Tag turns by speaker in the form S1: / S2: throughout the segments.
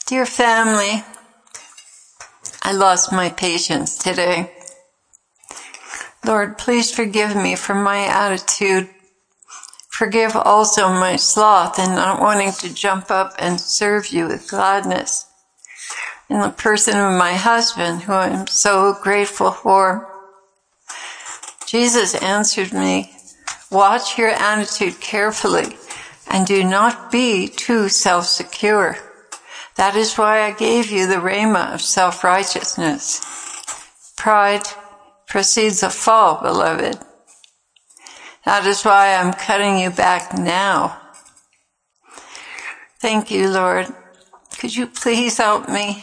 S1: Dear family, I lost my patience today. Lord, please forgive me for my attitude. Forgive also my sloth in not wanting to jump up and serve you with gladness. In the person of my husband, who I'm so grateful for, Jesus answered me, watch your attitude carefully and do not be too self-secure. That is why I gave you the rhema of self-righteousness. Pride precedes a fall, beloved. That is why I'm cutting you back now. Thank you, Lord. Could you please help me?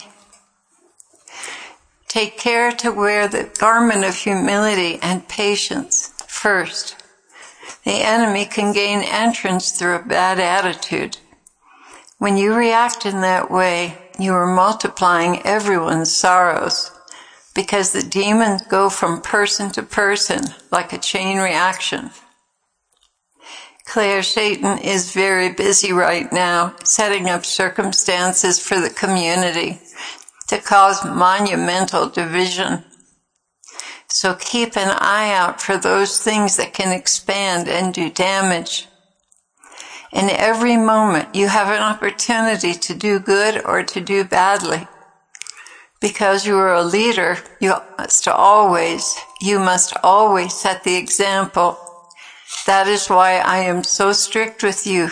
S1: Take care to wear the garment of humility and patience first. The enemy can gain entrance through a bad attitude. When you react in that way, you are multiplying everyone's sorrows, because the demons go from person to person like a chain reaction. Claire, Satan is very busy right now, setting up circumstances for the community to cause monumental division. So keep an eye out for those things that can expand and do damage. In every moment, you have an opportunity to do good or to do badly. Because you are a leader, you must always set the example. That is why I am so strict with you.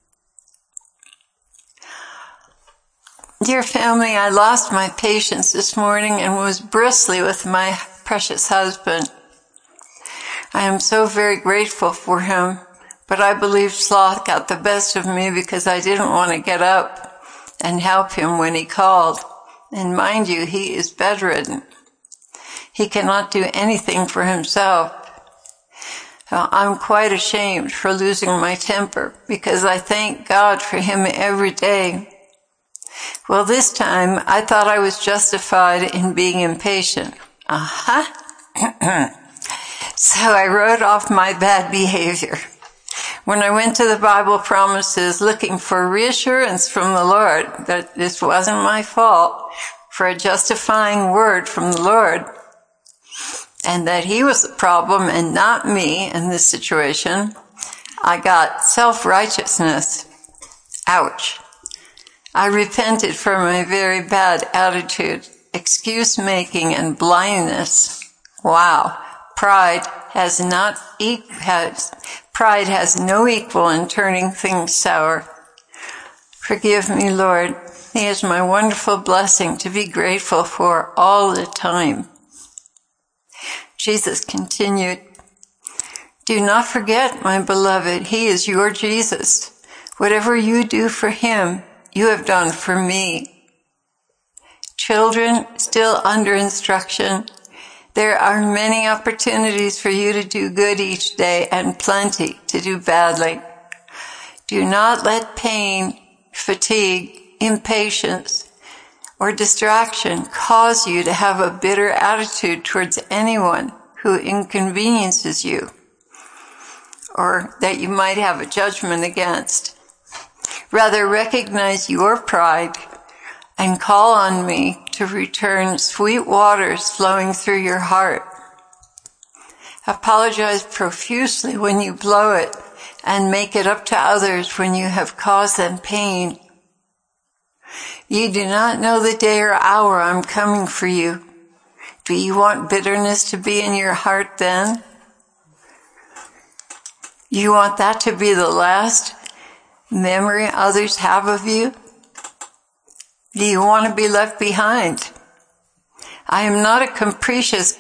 S1: Dear family, I lost my patience this morning and was bristly with my precious husband. I am so very grateful for him. But I believe sloth got the best of me because I didn't want to get up and help him when he called. And mind you, he is bedridden. He cannot do anything for himself. I'm quite ashamed for losing my temper because I thank God for him every day. Well, this time I thought I was justified in being impatient. So I wrote off my bad behavior. When I went to the Bible promises looking for reassurance from the Lord that this wasn't my fault, for a justifying word from the Lord, and that he was the problem and not me in this situation, I got self-righteousness. Ouch. I repented for my very bad attitude, excuse-making, and blindness. Wow. Pride has no equal in turning things sour. Forgive me, Lord. He is my wonderful blessing to be grateful for all the time. Jesus continued, do not forget, my beloved, he is your Jesus. Whatever you do for him, you have done for me. Children still under instruction, there are many opportunities for you to do good each day and plenty to do badly. Do not let pain, fatigue, impatience, or distraction cause you to have a bitter attitude towards anyone who inconveniences you or that you might have a judgment against. Rather, recognize your pride and call on me to return sweet waters flowing through your heart. Apologize profusely when you blow it and make it up to others when you have caused them pain. You do not know the day or hour I'm coming for you. Do you want bitterness to be in your heart then? You want that to be the last memory others have of you? Do you want to be left behind? I am not a capricious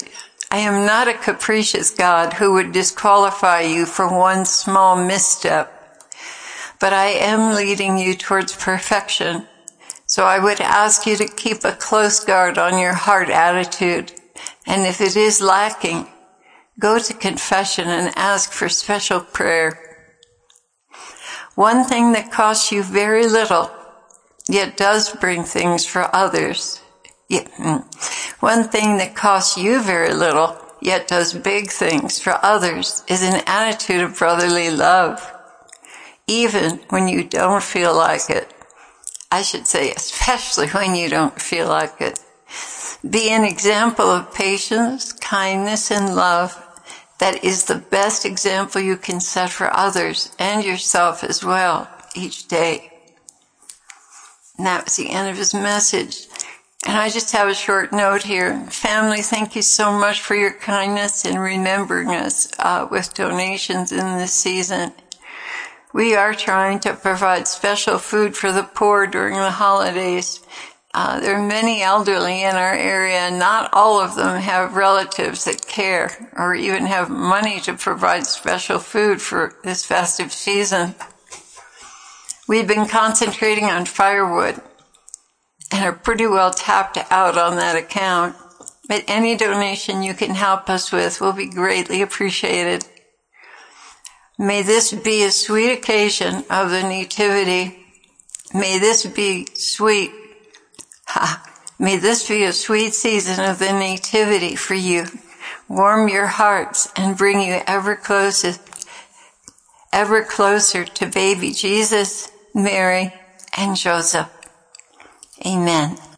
S1: God who would disqualify you for one small misstep, but I am leading you towards perfection. So I would ask you to keep a close guard on your heart attitude, and if it is lacking, go to confession and ask for special prayer. One thing that costs you very little, yet does bring things for others. One thing that costs you very little, yet does big things for others, is an attitude of brotherly love, even when you don't feel like it. I should say, especially when you don't feel like it. Be an example of patience, kindness, and love. That is the best example you can set for others and yourself as well each day. And that was the end of his message. And I just have a short note here. Family, thank you so much for your kindness in remembering us with donations in this season. We are trying to provide special food for the poor during the holidays. There are many elderly in our area, and not all of them have relatives that care or even have money to provide special food for this festive season. We've been concentrating on firewood and are pretty well tapped out on that account. But any donation you can help us with will be greatly appreciated. May this be a sweet occasion of the Nativity. May this be sweet. May this be a sweet season of the Nativity for you. Warm your hearts and bring you ever closer to baby Jesus, Mary, and Joseph. Amen.